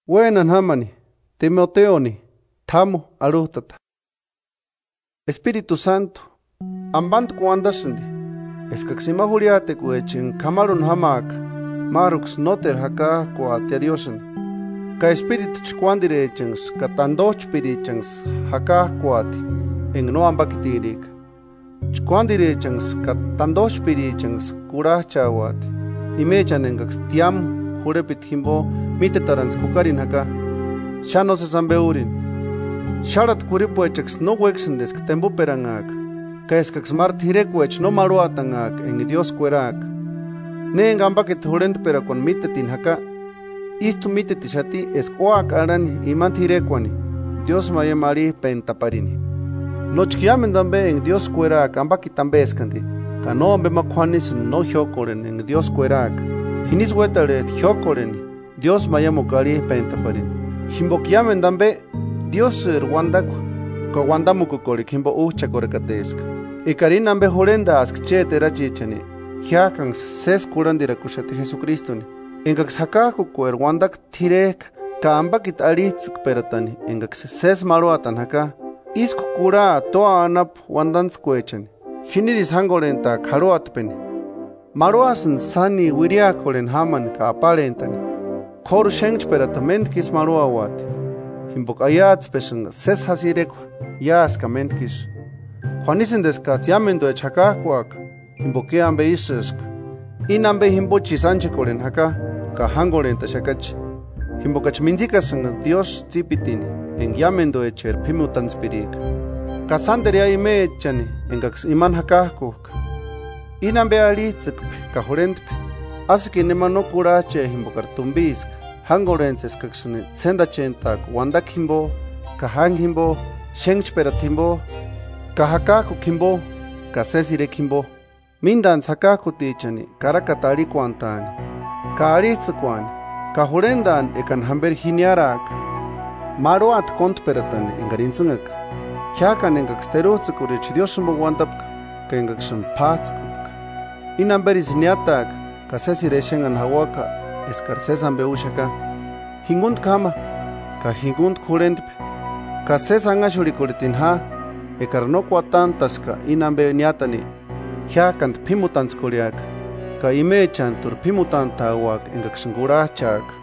Buenas hamani, Timoteoni, Tamo arutata. Espíritu Santo, ambant kuandasindi, eskaxima juliate kuechin kamarun hamak, marux noter haka kuate diosen. Ka espíritu chkuandirechens, ka tandoch pirichens, haka kuate, en no ambakitirik. Chkuandirechens, ka tandoch pirichens, kurachawate, imechan engax tiam, jurepit himbo, mitetarans kukarin haka, shano se sambeurin. Sharat kuripuechex no wexendes que tembo perangak, ka eskax mart hirekuech no maruatangak en Dios kuerak. Ne engambakit jurent pera con mitetin haka, istu mitetishati escoak aran imant hirekuani, Dios mayamari pentaparini. Nochkiamen dambe en Dios kuerak ambakit tambe eskandi, ka no ambe makwanis no hiokoren en Dios kuerak. Hinis wetaret hiokoren, Dios mayamokari pentaparini. Himbokiamen dambe Dios Rwandaku, ko wandamuku kori kimbo ucha korekateska. Ikarin ambe horenda ask chetera chichani. Hiakans ses kurandira kushati Jesucristo ni. Engax hakaku ko Rwandak tirek ka ambakit aritzuk peratani. Engax ses maruatan haka. Isku kura toa anap wandans kuechani. Hiniris hangorenta karuatpeni. Maruasan sani wiriakoren haman ka aparentani. Koru shengch peratament kis maruawati. Himbok ayats pesang ses hasirek yas kamentkish. Juanisen deskat yamendo echakakuak. Himboke ambe isesk. Inambe himbochi sanche koren haka. Kahangoren tashakach. Himbokach minzikasang Dios zipitini. En yamendo echer pimutan spirik. Kasanderia ime echani. Engax iman hakakuk. Inambe alitzek kahorentpe. Asiki nemano kurache himbokar tumbisk. Hangorenses kakshani senda chentak wandak himbo, kahang himbo, shengchperat himbo, kahakaku himbo, kasesire himbo. Mindan sakaku tichani, karakatari kuantani, kaaritzkwani, kahurendan ekan hamber hiniarak, maruat kontperatani engarintzingak. Hiakan engaksterutzkurich diosumbo wantapka, ka engakshun patskupka. Inamberis niatak, kasesire shengan hawaka, escarcesan beushaka, hingunt kama, ka hingunt kurentpe, ka sesan ashurikuritin ha, ekarnokuatan taska inambe niatani, hiakant pimutans kuriak, ka imechan tur pimutan tawak engaksangurachak.